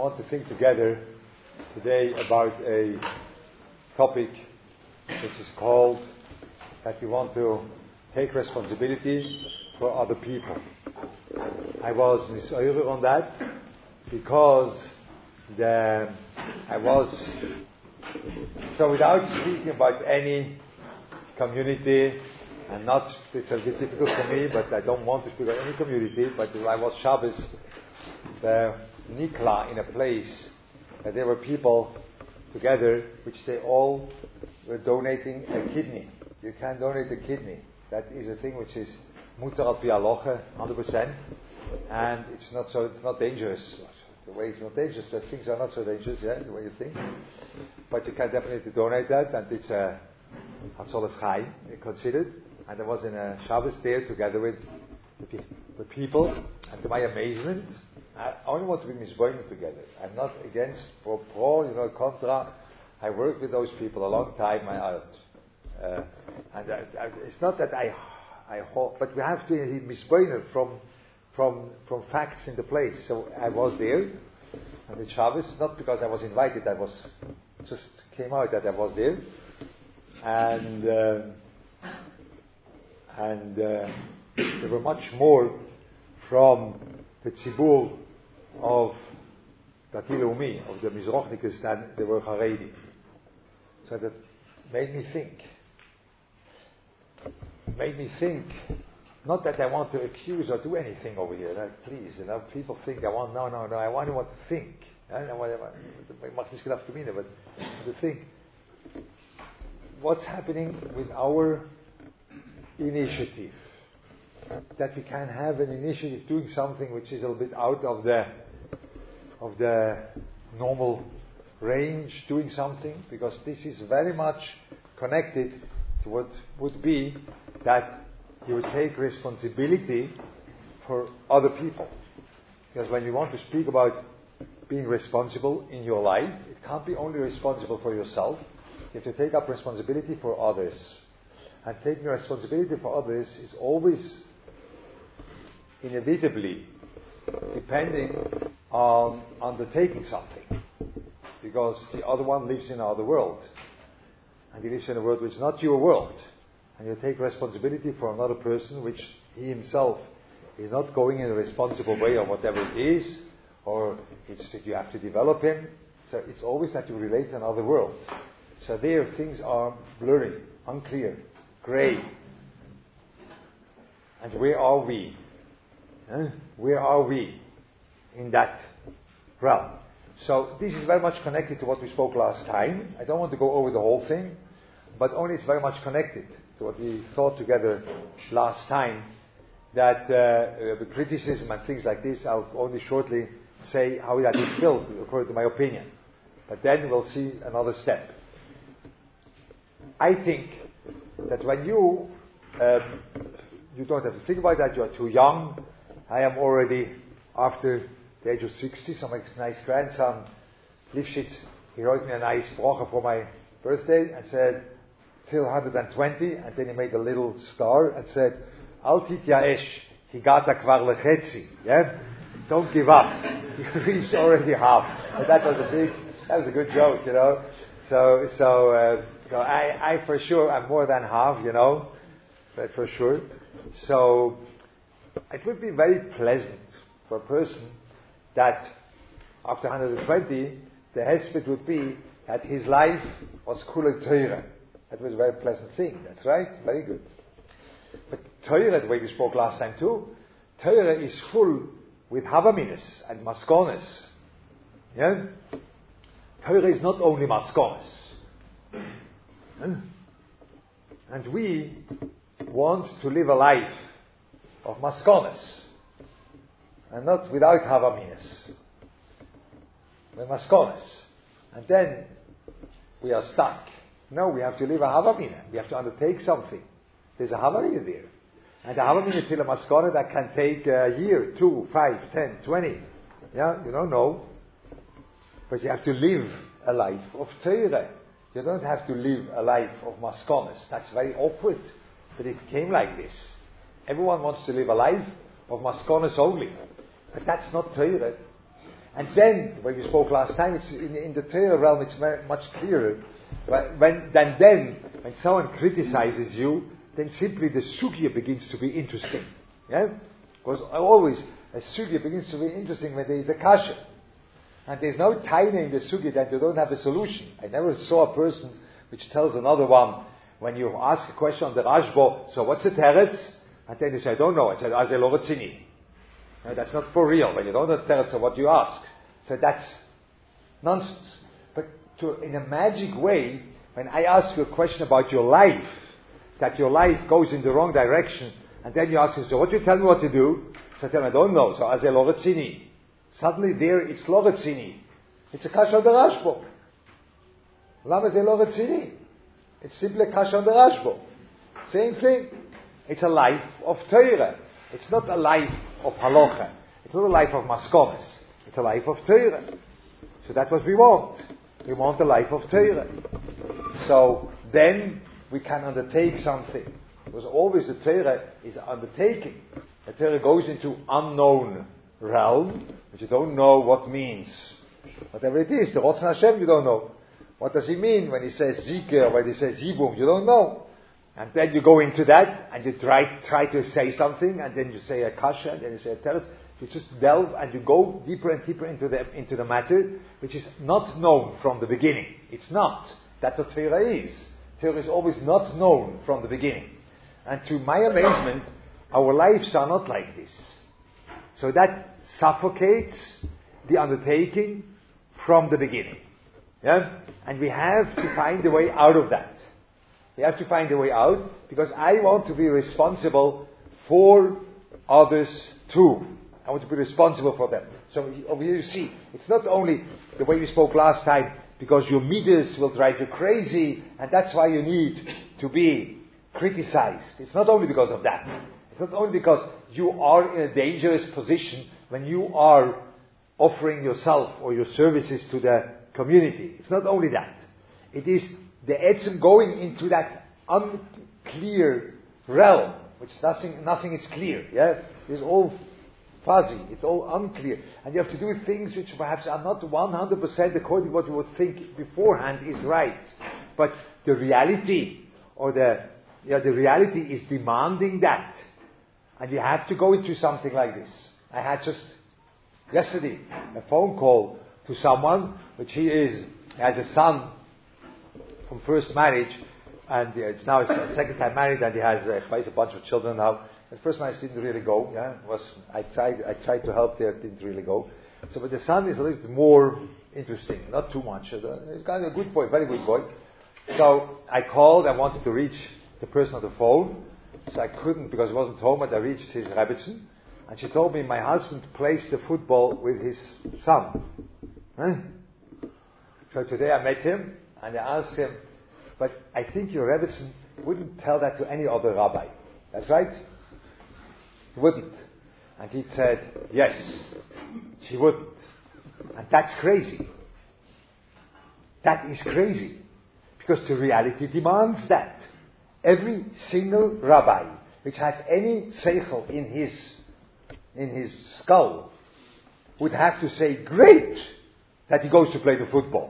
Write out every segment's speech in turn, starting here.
want to think together today about a topic which is called that we want to take responsibility for other people. I was misoyer on that because without speaking about any community, and not, it's a bit difficult for me, but I don't want to speak about any community, but I was Shabbos, the Nikla, in a place that there were people together, which they all were donating a kidney. You can donate a kidney. That is a thing which is mutar al pi halacha, 100%, and it's not dangerous. The way it's not dangerous, that things are not so dangerous, the way you think. But you can definitely donate that, and it's a Hatzolas Chaim, considered. And I was in a Shabbos there together with the people, and to my amazement, I only want to be misboimed together. I'm not against pro, contra. I worked with those people a long time. It's not that I hope, but we have to be misboimed from facts in the place. So I was there, and with Shabbos, not because I was invited, I was just came out that I was there, and there were much more from the tzibur of Dati Leumi, of the Mizrochnikas, than there were Haredi. So that made me think, not that I want to accuse or do anything over here, please, people think I want to think. But to think, what's happening with our initiative? That we can have an initiative doing something which is a little bit out of the normal range, doing something, because this is very much connected to what would be that you would take responsibility for other people. Because when you want to speak about being responsible in your life, it can't be only responsible for yourself. You have to take up responsibility for others. And taking responsibility for others is always inevitably depending on undertaking something. Because the other one lives in another world. And he lives in a world which is not your world. And you take responsibility for another person which he himself is not going in a responsible way or whatever it is, or it's that you have to develop him. So it's always that you relate to another world. So there things are blurry, unclear, grey. And where are we? Where are we in that realm? So this is very much connected to what we spoke last time. I don't want to go over the whole thing, but only it's very much connected to what we thought together last time, that the criticism and things like this, I'll only shortly say how that is filled according to my opinion. But then we'll see another step. I think that when you don't have to think about that, you are too young. I am already after the age of 60, so my nice grandson, Lifshitz, he wrote me a nice bracha for my birthday and said, till 120, and then he made a little star and said, Al tityaesh, higata kvar lechetzi, don't give up. You reached already half. And that was a good joke, So I for sure, I'm more than half, but for sure. So it would be very pleasant for a person that after 120, the hesped would be that his life was kula teira. That was a very pleasant thing. That's right. Very good. But teira, the way we spoke last time too, teira is full with havaminas and maskonas. Teira is not only maskonas. And we want to live a life of maskonas. And not without havaminas. With maskonas. And then we are stuck. No, we have to live a havamina. We have to undertake something. There's a havamina there. And the havamina till a maskona that can take a year, 2, 5, 10, 20. You don't know. But you have to live a life of teira. You don't have to live a life of maskonas. That's very awkward. But it came like this. Everyone wants to live a life of maskonas only. But that's not teira. And then, when we spoke last time, it's in the Torah realm, it's very much clearer. When someone criticizes you, then simply the sugya begins to be interesting. Yeah? Because always, a sugya begins to be interesting when there is a kasha. And there's no time in the sugya that you don't have a solution. I never saw a person which tells another one, when you ask a question on the Rashba, so what's the teretz? And then you say, I don't know. I said, Aze lo retzini. No, that's not for real. When you don't know the teretz, so what do you ask? So that's nonsense. But in a magic way, when I ask you a question about your life, that your life goes in the wrong direction, and then you ask him, so what do you tell me what to do? So I tell him, I don't know. So Aze lo retzini. Suddenly there, it's lo retzini. It's a kasha on the Rashba. Lama ze lo retzini. It's simply a kasha on the Rashba. Same thing. It's a life of Torah. It's not a life of halacha. It's not a life of maskomes. It's a life of Torah. So that's what we want. We want a life of Torah. So then we can undertake something. Because always the Torah is undertaking. The Torah goes into unknown realm, but you don't know what means. Whatever it is, the Rotzon Hashem, you don't know. What does he mean when he says Zikr, when he says Yibum? You don't know. And then you go into that, and you try to say something, and then you say a kasha, and then you say a teretz. You just delve, and you go deeper and deeper into the matter, which is not known from the beginning. It's not. That's what Torah is. Torah is always not known from the beginning. And to my amazement, our lives are not like this. So that suffocates the undertaking from the beginning. Yeah? And we have to find a way out of that. We have to find a way out, because I want to be responsible for others too. I want to be responsible for them. So over here you see, it's not only the way we spoke last time, because your meters will drive you crazy, and that's why you need to be criticized. It's not only because of that. It's not only because you are in a dangerous position when you are offering yourself or your services to the community. It's not only that. It is the etzem going into that unclear realm, which nothing is clear. Yeah, it's all fuzzy. It's all unclear, and you have to do things which perhaps are not 100% according to what you would think beforehand is right. But the reality, or the reality is demanding that, and you have to go into something like this. I had just yesterday a phone call to someone which he has a son from first marriage, and it's now his second time married, and he has quite a bunch of children now. The first marriage didn't really go. Yeah, I tried to help there, it didn't really go. So, but the son is a little bit more interesting, not too much. He's kind of a good boy, very good boy. So I called. I wanted to reach the person on the phone, so I couldn't because he wasn't home. But I reached his Rebbetzin, and she told me my husband plays the football with his son. Huh? So today I met him. And I asked him, but I think your Rebbetzin wouldn't tell that to any other rabbi. That's right? He wouldn't. And he said, yes, she wouldn't. And that's crazy. That is crazy. Because the reality demands that. Every single rabbi which has any seichel in his skull would have to say, great, that he goes to play the football.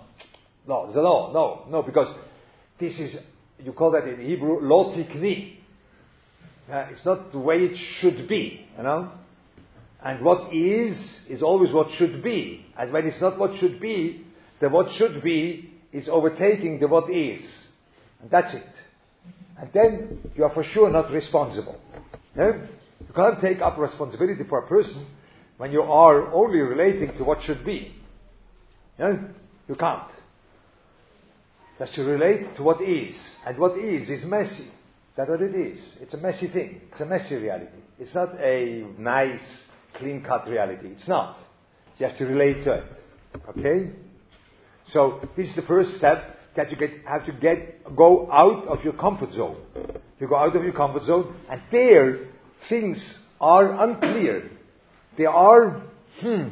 No, because this is, you call that in Hebrew, lo tikni. It's not the way it should be, you know. And what is always what should be. And when it's not what should be, the what should be is overtaking the what is. And that's it. And then you are for sure not responsible. Yeah? You can't take up responsibility for a person when you are only relating to what should be. Yeah? You can't. That you relate to what is. And what is messy. That's what it is. It's a messy thing. It's a messy reality. It's not a nice, clean-cut reality. It's not. You have to relate to it. Okay? So, this is the first step, that you have to go out of your comfort zone. You go out of your comfort zone, and there, things are unclear. They are, You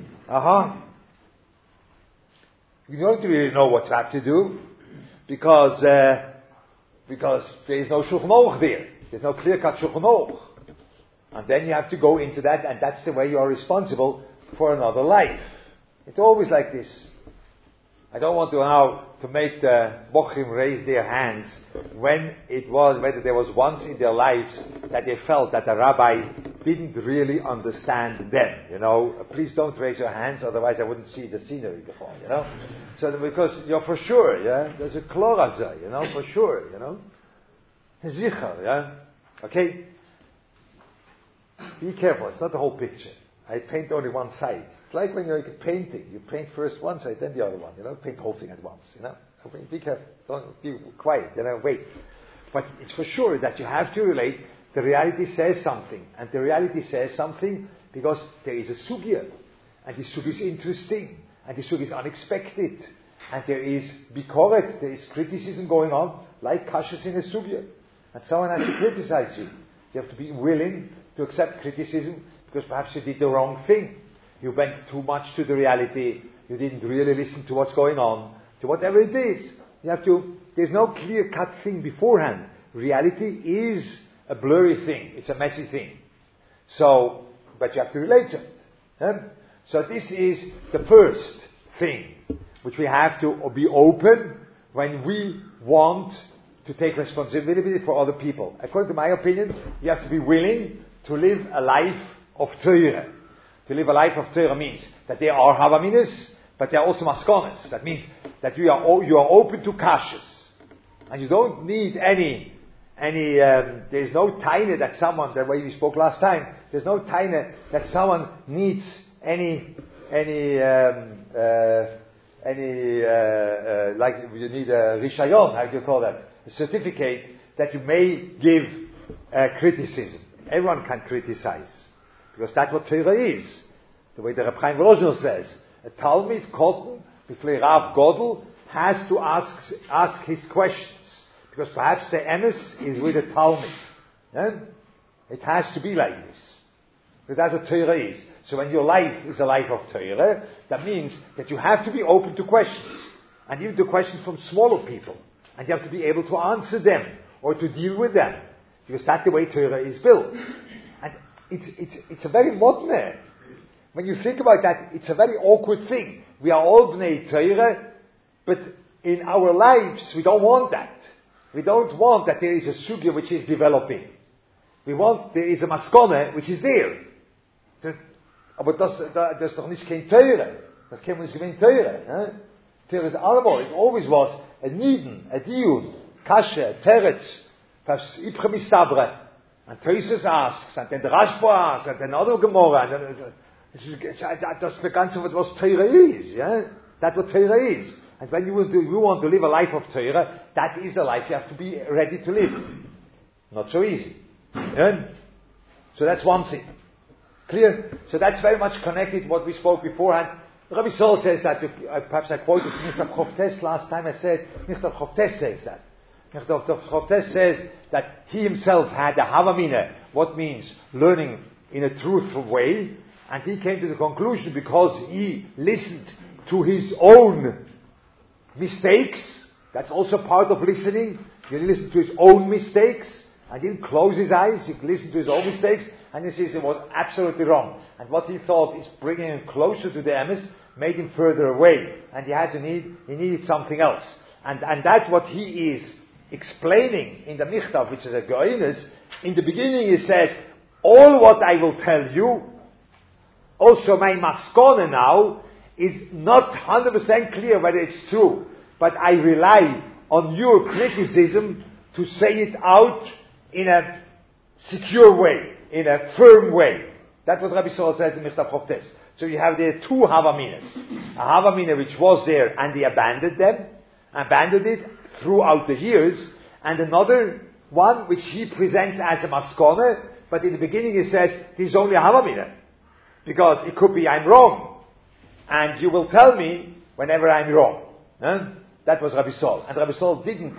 don't really know what you have to do. Because there is no Shulchan Aruch there. There's no clear-cut Shulchan Aruch. And then you have to go into that, and that's the way you are responsible for another life. It's always like this. I don't want to now to make the Bochrim raise their hands whether there was once in their lives that they felt that the rabbi didn't really understand them. Please don't raise your hands, otherwise I wouldn't see the scenery before, So because you're for sure, there's a kloraza, for sure, Zichar, Okay? Be careful, it's not the whole picture. I paint only one side. It's like when you're painting. You paint first one side, then the other one. Paint the whole thing at once. Be careful. Don't be quiet. Wait. But it's for sure that you have to relate. The reality says something, and the reality says something because there is a sugya, and the sugya is interesting, and the sugya is unexpected, and there is bikoret, there is criticism going on, like kashas in a sugya, and someone has to criticize you. You have to be willing to accept criticism. Because perhaps you did the wrong thing. You went too much to the reality. You didn't really listen to what's going on. To whatever it is. There's no clear-cut thing beforehand. Reality is a blurry thing. It's a messy thing. But you have to relate to it. So this is the first thing which we have to be open when we want to take responsibility for other people. According to my opinion, you have to be willing to live a life of Torah. To live a life of Torah means that there are Havaminas, but there are also Maskonas. That means that you are open to kashas. And you don't need there's no taina that someone, the way we spoke last time, there's no taina that someone needs any like you need a rishayon, how do you call that? A certificate that you may give criticism. Everyone can criticize. Because that's what Torah is. The way the Reb Chaim Volozhin says, a Talmid Kotten, before Rav Godel, has to ask his questions. Because perhaps the emes is with the Talmid. It has to be like this. Because that's what Torah is. So when your life is a life of Torah, that means that you have to be open to questions. And even to questions from smaller people. And you have to be able to answer them, or to deal with them. Because that's the way Torah is built. It's a very modern. When you think about that, it's a very awkward thing. We are all Bnei Torah, but in our lives, we don't want that. We don't want that there is a sugya which is developing. We want there is a maskone which is there. Aber das ist doch nicht kein Torah. Das kann man nicht gewinnen Torah. Torah is allemal. It always was a niden, a diun, kasha, teretz, perhaps ipcha mistabre. And Tosus asks, and then the Rashba asks, and then another Gemara, and then that's the ganze what Torah is, That's what Torah is. And when you want to live a life of Torah, that is a life you have to be ready to live. Not so easy. So that's one thing. Clear? So that's very much connected to what we spoke beforehand. Rabbi Sol says that, perhaps I quoted Michtav Choftes last time, I said, Michtav Choftes says that. Michtav Choftes says that he himself had a Havamina, what means learning in a truthful way, and he came to the conclusion because he listened to his own mistakes. That's also part of listening. He listened to his own mistakes and didn't close his eyes. He listened to his own mistakes and he says it was absolutely wrong. And what he thought is bringing him closer to the emes made him further away. And he needed something else. And that's what he is explaining in the Michtav, which is a Goinus. In the beginning he says, all what I will tell you, also my maskone now, is not 100% clear whether it's true. But I rely on your criticism to say it out in a secure way, in a firm way. That's what Rabbi Sol says in Michtav Choftes. So you have there two Havaminas. A Havamina which was there and he abandoned it throughout the years, and another one which he presents as a maskone, but in the beginning he says, this is only a Havamina. Because it could be I'm wrong. And you will tell me whenever I'm wrong. That was Rabbi Sol. And Rabbi Sol didn't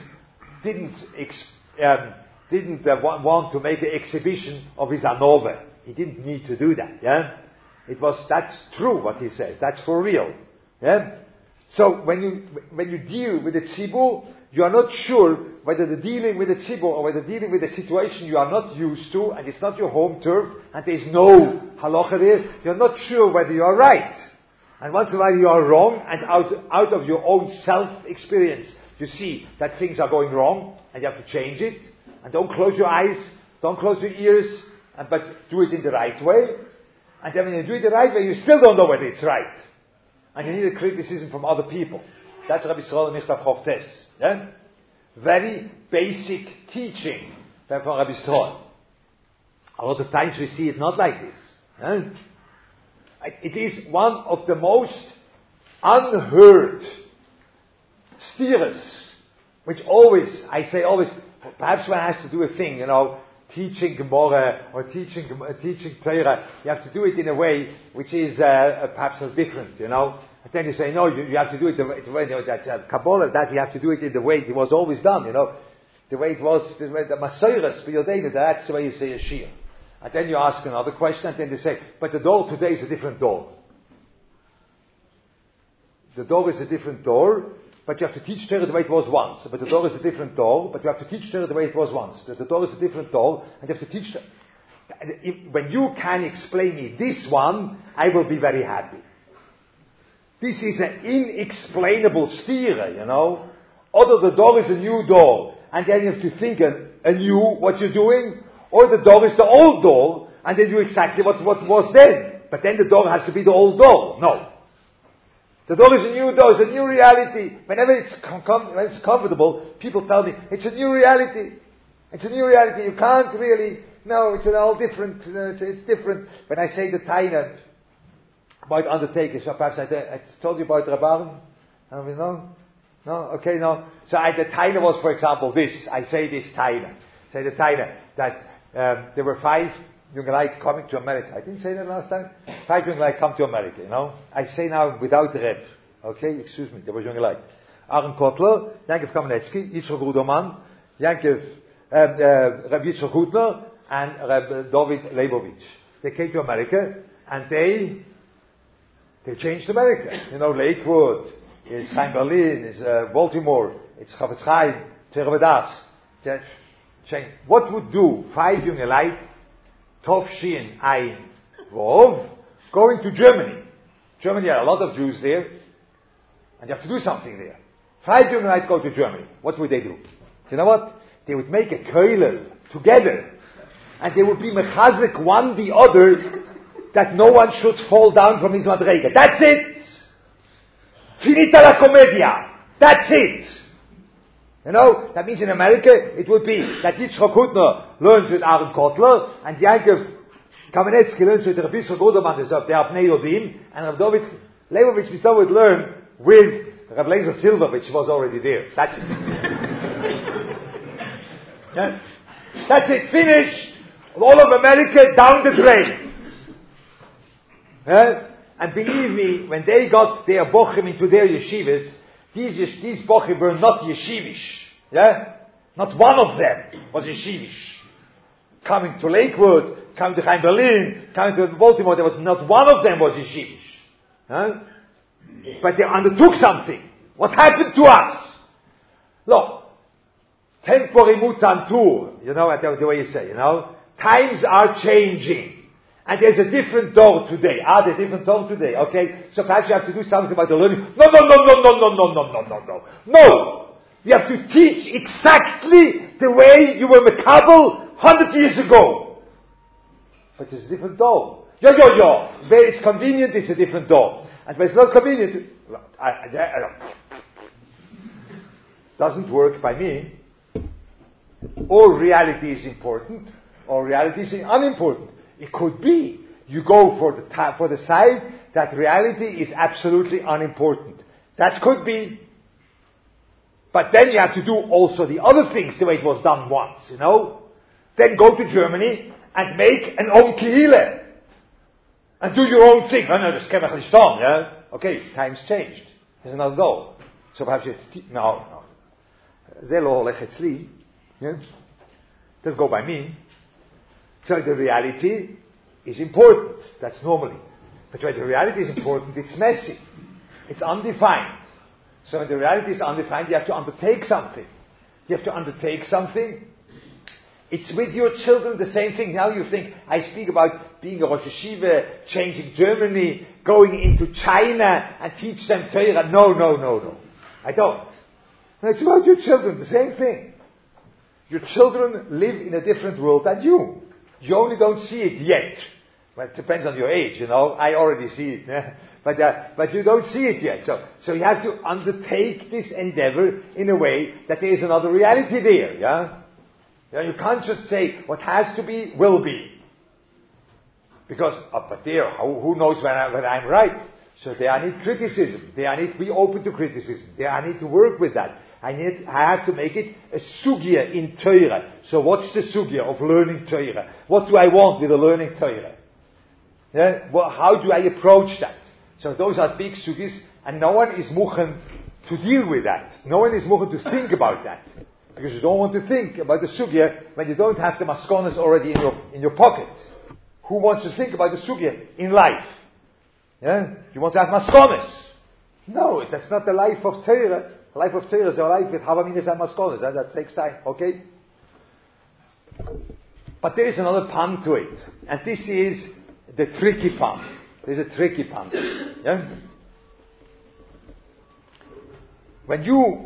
want to make an exhibition of his anove. He didn't need to do that. That's true what he says. That's for real. So when you deal with the tzibur, you are not sure whether the dealing with the tzibur or whether dealing with a situation you are not used to and it's not your home turf and there is no halacha there, you're not sure whether you are right. And once in a while you are wrong, and out of your own self-experience, you see that things are going wrong, and you have to change it. And don't close your eyes, don't close your ears, but do it in the right way. And then when you do it the right way, you still don't know whether it's right. And you need a criticism from other people. That's Rabbi Yisrael Michtav Chovtes. Yeah? Very basic teaching from Rabbi Yisrael. A lot of times we see it not like this. Yeah? It is one of the most unheard steers, which always, I say always, perhaps one has to do a thing, teaching Gemara or teaching Torah, you have to do it in a way which is perhaps different, And then you say, no, you have to do it the way, that's Kabbalah, that you have to do it in the way it was always done, the way it was, the Masoros, that's the way you say a Shir. And then you ask another question, and then they say, but the door today is a different door. The door is a different door, but you have to teach Torah the way it was once. But the door is a different door, but you have to teach Torah the way it was once. But the door is a different door, and you have to teach when you can explain me this one, I will be very happy. This is an inexplainable stira, Either the door is a new door, and then you have to think anew what you're doing, or the door is the old door, and they do exactly what was then. But then the door has to be the old door. No. The door is a new door, it's a new reality. Whenever when it's comfortable, people tell me, it's a new reality. It's a new reality. You can't really, no, it's all different. It's different. When I say the Taina about undertakers, so perhaps I told you about Rabban. No? Okay, no. So the Taina was, for example, this. I say this Taina. Say the Taina, that there were 5 young light coming to America. I didn't say that last time. 5 young light come to America, I say now without the Reb. Okay, excuse me, there was young light. Aaron Kotler, Yankov Kamenetsky, Yitzchak Ruderman, Reb Yitzchak Hutner, and Reb David Leibovich. They came to America, and they changed America. Lakewood, it's Chaim Berlin, it's Baltimore, it's Chavetz Chaim, Tzerabadas. What would do 5 young light, Tov Shin Ein Vov, going to Germany? Germany had a lot of Jews there, and you have to do something there. 5 young light go to Germany. What would they do? You know what? They would make a koilel together, and they would be mechazik one the other, that no one should fall down from his madrega. That's it! Finita la commedia! That's it! That means in America, it would be that Yitzchak Hutner learns with Aaron Kotler, and Yankov Kamenetsky learns with Rabbi Yisrael Ruderman, the Abnei Yodim, and Rabbi David Leibovich would learn with Rabbi Lezer Silver, which was already there. That's it. Yeah? That's it, finished! All of America down the drain. Yeah? And believe me, when they got their bochim into their yeshivas, these bochim were not yeshivish. Yeah? Not one of them was yeshivish. Coming to Lakewood, coming to Chaim Berlin, coming to Baltimore, there was not one of them was yeshivish. Huh? But they undertook something. What happened to us? Look, tempori mutantur, the way you say, times are changing. And there's a different door today. There's a different door today. Okay? So perhaps you have to do something about the learning. No! You have to teach exactly the way you were Mekabel 100 years ago. But it's a different door. Where it's convenient, it's a different door. And where it's not convenient, doesn't work by me. Or reality is important, or reality is unimportant. It could be. You go for the side that reality is absolutely unimportant. That could be. But then you have to do also the other things the way it was done once, Then go to Germany and make an own kihile. And do your own thing. No, that's kemach lishton, yeah? Okay, times changed. There's another door. So perhaps it's... No. Zelo holech etzli. Doesn't go by me. So the reality is important. That's normally. But when the reality is important, it's messy. It's undefined. So when the reality is undefined, you have to undertake something. You have to undertake something. It's with your children the same thing. Now you think, I speak about being a Rosh Yeshiva, changing Germany, going into China and teach them Torah. No. I don't. And it's about your children, the same thing. Your children live in a different world than you. You only don't see it yet. Well, it depends on your age, I already see it. But you don't see it yet. So you have to undertake this endeavor in a way that there is another reality there, yeah? You can't just say, what has to be, will be. Because, but there, who knows when I'm right? So there I need criticism. There I need to be open to criticism. There I need to work with that. I have to make it a sugya in Torah. So what's the sugya of learning Torah? What do I want with the learning Torah? Yeah? Well, how do I approach that? So those are big sugyas, and no one is muchen to deal with that. No one is muchen to think about that. Because you don't want to think about the sugya when you don't have the maskonas already in your pocket. Who wants to think about the sugya in life? Yeah? You want to have maskonas. No, that's not the life of Torah. The life of Torah is a life with havaminas and maskonas. That takes time, okay? But there is another pun to it. And this is the tricky pun. There's a tricky pun. Yeah? When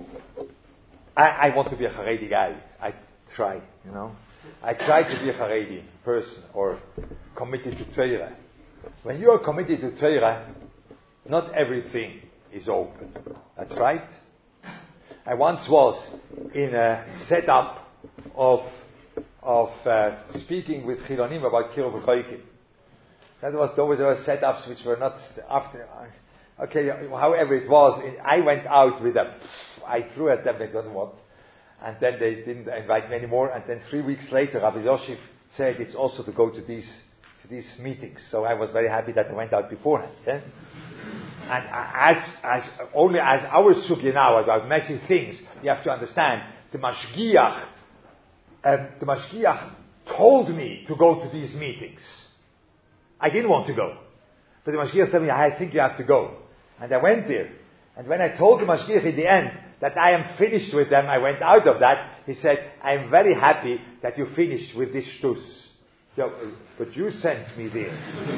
I want to be a Haredi guy. I try, I try to be a Haredi person or committed to Torah. When you are committed to Torah, not everything is open. That's right. I once was in a setup of speaking with Chilonim about Kiruv V'Choikim. Those were setups which were not after. Okay, however it was, I went out with them. I threw at them, they don't want. And then they didn't invite me anymore. And then 3 weeks later, Rabbi Yosef said it's also to go to these meetings. So I was very happy that I went out beforehand. Yeah? And as our sugya now about messy things, you have to understand the Mashgiach told me to go to these meetings. I didn't want to go. But the Mashgiach told me, I think you have to go. And I went there. And when I told the Mashgiach in the end that I am finished with them, I went out of that, he said, I am very happy that you finished with this shtus. But you sent me there.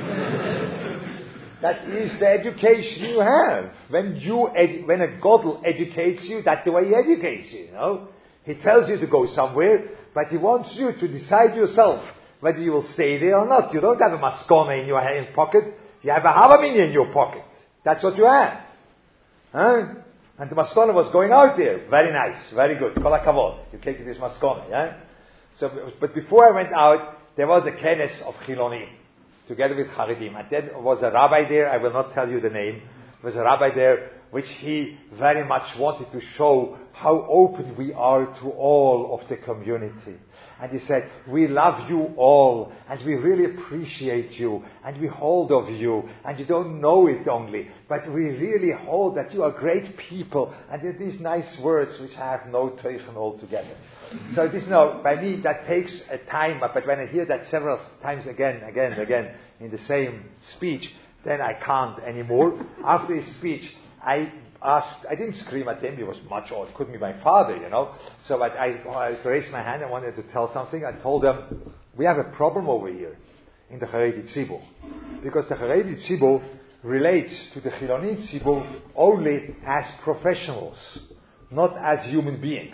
That is the education you have. When a Godel educates you, that's the way he educates you, He tells you to go somewhere, but he wants you to decide yourself whether you will stay there or not. You don't have a maskona in your pocket. You have a havamina in your pocket. That's what you have. Huh? And the maskona was going out there. Very nice. Very good. Kol hakavod. You came to this maskona, yeah? But before I went out, there was a kenes of Chilonim, together with Haredim. And there was a rabbi there, I will not tell you the name. There was a rabbi there, which he very much wanted to show how open we are to all of the community. And he said, we love you all, and we really appreciate you, and we hold of you, and you don't know it only, but we really hold that you are great people, and these nice words which have no teichen altogether. So this, by me, that takes a time, but when I hear that several times again, in the same speech, then I can't anymore. After his speech, I didn't scream at him, he was much older, it couldn't be my father, So I raised my hand, I wanted to tell something. I told them, we have a problem over here in the Haredi Tzibur. Because the Haredi Tzibur relates to the Chiloni Tzibur only as professionals, not as human beings.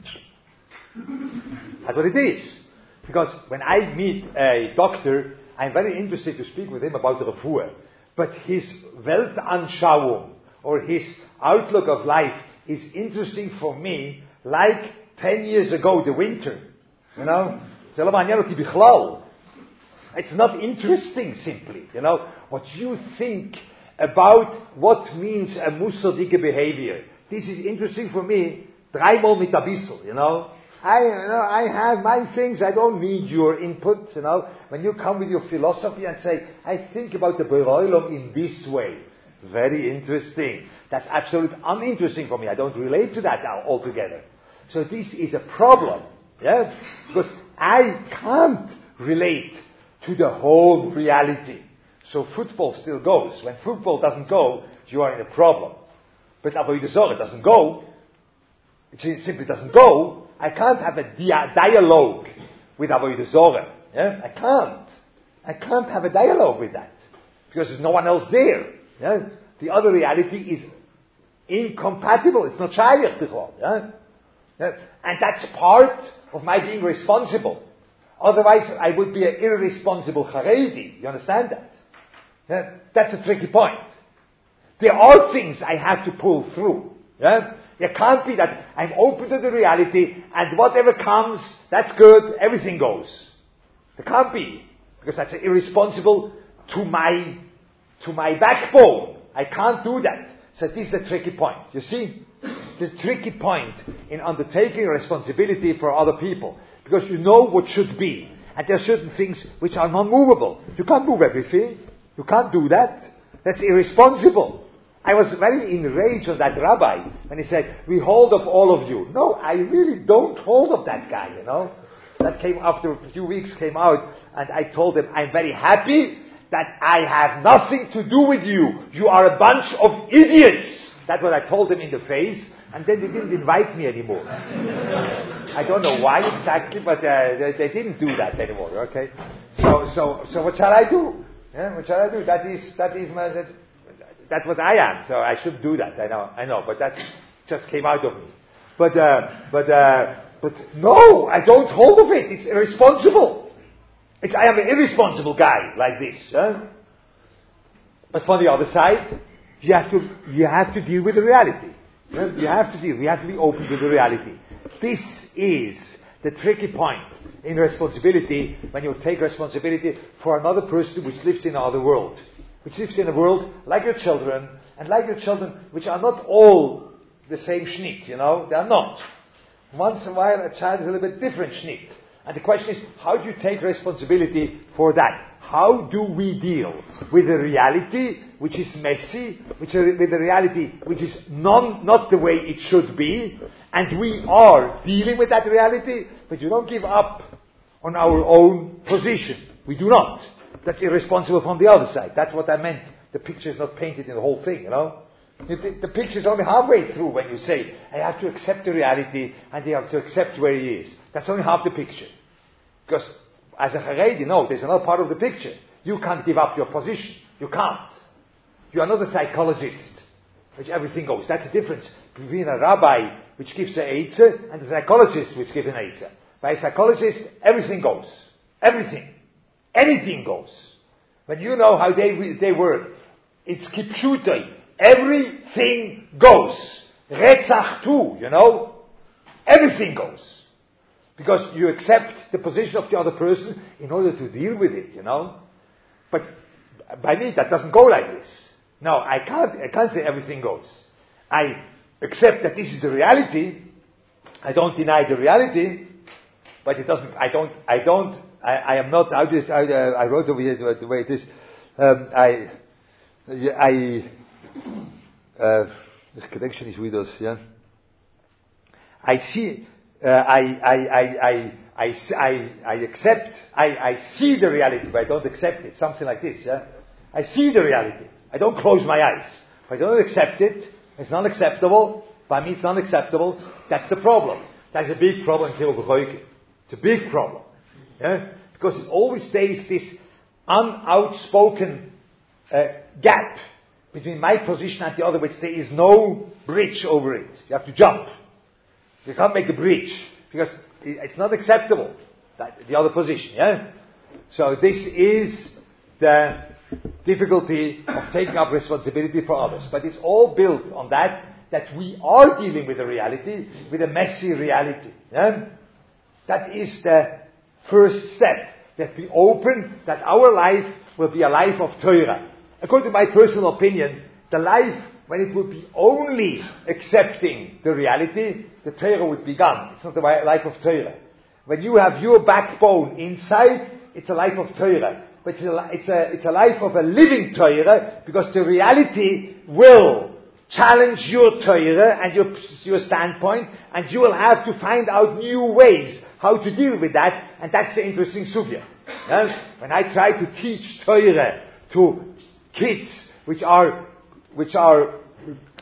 That's what it is. Because when I meet a doctor, I'm very interested to speak with him about the refuah. But his Weltanschauung, or his outlook of life, is interesting for me like 10 years ago, the winter. It's not interesting simply. What you think about what means a musadige behavior. This is interesting for me, dreimal mit a bissel, I have my things, I don't need your input, When you come with your philosophy and say, I think about the Beroilom in this way. Very interesting. That's absolutely uninteresting for me. I don't relate to that now altogether. So this is a problem. Yeah? Because I can't relate to the whole reality. So football still goes. When football doesn't go, you are in a problem. But Avodah Zarah doesn't go. It simply doesn't go. I can't have a dialogue with Avodah Zarah. Yeah? I can't. I can't have a dialogue with that. Because there's no one else there. Yeah? The other reality is incompatible. It's not shayach b'chol. Yeah? Yeah? And that's part of my being responsible. Otherwise, I would be an irresponsible Haredi. You understand that? Yeah? That's a tricky point. There are things I have to pull through. Yeah? It can't be that I'm open to the reality and whatever comes, that's good, everything goes. It can't be. Because that's irresponsible to my backbone. I can't do that. So this is a tricky point. You see? The tricky point in undertaking responsibility for other people. Because you know what should be. And there are certain things which are non-movable. You can't move everything. You can't do that. That's irresponsible. I was very enraged on that rabbi when he said, we hold of all of you. No, I really don't hold of that guy, you know. That came after a few weeks came out, and I told him, I'm very happy that I have nothing to do with you. You are a bunch of idiots. That's what I told him in the face, and then they didn't invite me anymore. I don't know why exactly, but they didn't do that anymore, okay? So what shall I do? Yeah, what shall I do? That's what I am, so I shouldn't do that. I know, but that just came out of me. But no, I don't hold of it. It's irresponsible. I am an irresponsible guy like this. Huh? But from the other side, you have to deal with the reality. Huh? We have to be open to the reality. This is the tricky point in responsibility when you take responsibility for another person which lives in another world. Which lives in a world like your children, and like your children, which are not all the same schnitt, you know, they are not. Once in a while, a child is a little bit different schnitt. And the question is, how do you take responsibility for that? How do we deal with the reality which is messy, with the reality which is not the way it should be, and we are dealing with that reality, but you don't give up on our own position. We do not. That's irresponsible from the other side. That's what I meant. The picture is not painted in the whole thing, you know. The picture is only halfway through when you say, I have to accept the reality and you have to accept where he is. That's only half the picture. Because as a Haredi, no, there's another part of the picture. You can't give up your position. You can't. You are not a psychologist, which everything goes. That's the difference between a rabbi, which gives an eitzah, and a psychologist, which gives an eitzah. By a psychologist, everything goes. Everything. Anything goes. When you know how they work, it's kipshutoi. Everything goes. Retzach too, you know. Everything goes. Because you accept the position of the other person in order to deal with it, you know. But by me, that doesn't go like this. No, I can't say everything goes. I accept that this is the reality. I don't deny the reality. But it doesn't, I am not, I wrote over here the way it is. The connection is with us, yeah. I see, I accept, I see the reality, but I don't accept it. Something like this, yeah. I see the reality. I don't close my eyes. If I don't accept it, it's not acceptable. By me, it's not acceptable. That's the problem. That's a big problem in Kibbutz B'choike. It's a big problem. Yeah? Because it always stays this unoutspoken gap between my position and the other, which there is no bridge over it. You have to jump. You can't make a bridge because it's not acceptable, the other position. Yeah. So this is the difficulty of taking up responsibility for others. But it's all built on that we are dealing with a reality, with a messy reality. Yeah? That is the first step. That we open, that our life will be a life of Torah. According to my personal opinion, the life, when it would be only accepting the reality, the Torah would be gone. It's not the life of Torah. When you have your backbone inside, it's a life of Torah. But it's a life of a living Torah, because the reality will challenge your Torah and your standpoint, and you will have to find out new ways how to deal with that, and that's the interesting sugya. When I try to teach Torah to kids which are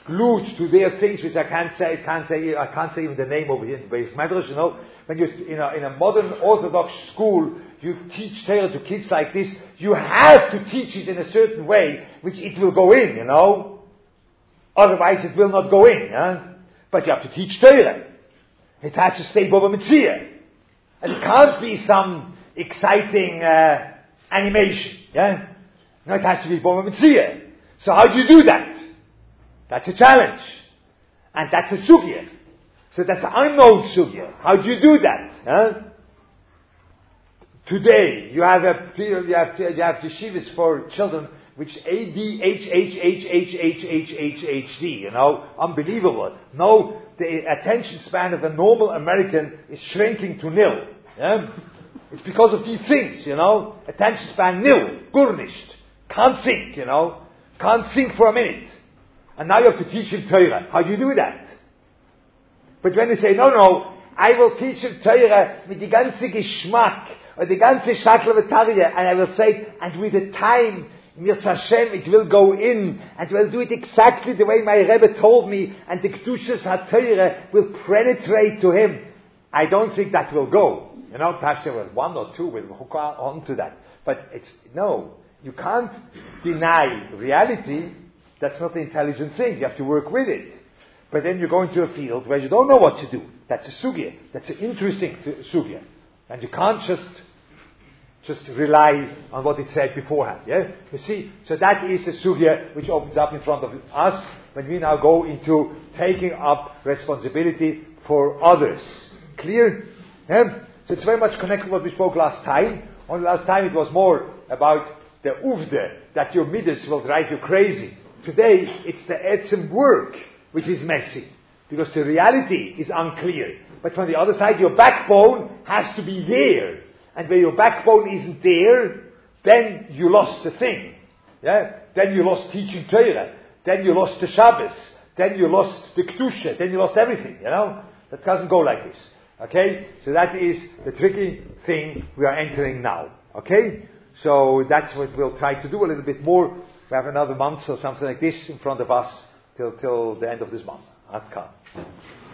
glued to their things, which I can't say even the name over here in the Beis Medrash, when you're in a modern Orthodox school, you teach Torah to kids like this, you have to teach it in a certain way, which it will go in, Otherwise it will not go in, But you have to teach Torah. It has to stay Baba Metzia. And it can't be some exciting animation, No, it has to be Baba Metzia. So how do you do that? That's a challenge. And that's a sugya. So that's an unknown sugya. How do you do that? Today, you have yeshivas for children which ADHD, unbelievable. No, the attention span of a normal American is shrinking to nil. It's because of these things, Attention span nil, gurnished. Can't think, Can't think for a minute. And now you have to teach him Torah. How do you do that? But when they say, no, I will teach him Torah with the ganze Geschmack, or the ganze Shakla V'Tarya, and I will say, and with the time, Mirz Hashem, it will go in, and we'll do it exactly the way my Rebbe told me, and the Kedushas HaTorah will penetrate to him. I don't think that will go. Perhaps there were one or two will hook on to that. But you can't deny reality. That's not the intelligent thing. You have to work with it. But then you go into a field where you don't know what to do. That's a sugya. That's an interesting sugya. And you can't just rely on what it said beforehand. You see? So that is a sugya which opens up in front of us when we now go into taking up responsibility for others. Clear? So it's very much connected to what we spoke last time. Only last time it was more about the uvde, that your midas will drive you crazy. Today, it's the etzem work which is messy. Because the reality is unclear. But from the other side, your backbone has to be there. And where your backbone isn't there, then you lost the thing. Then you lost teaching Torah. Then you lost the Shabbos. Then you lost the Kedusha. Then you lost everything, That doesn't go like this. Okay? So that is the tricky thing we are entering now. Okay? So that's what we'll try to do a little bit more. We have another month or something like this in front of us till the end of this month. Adkan.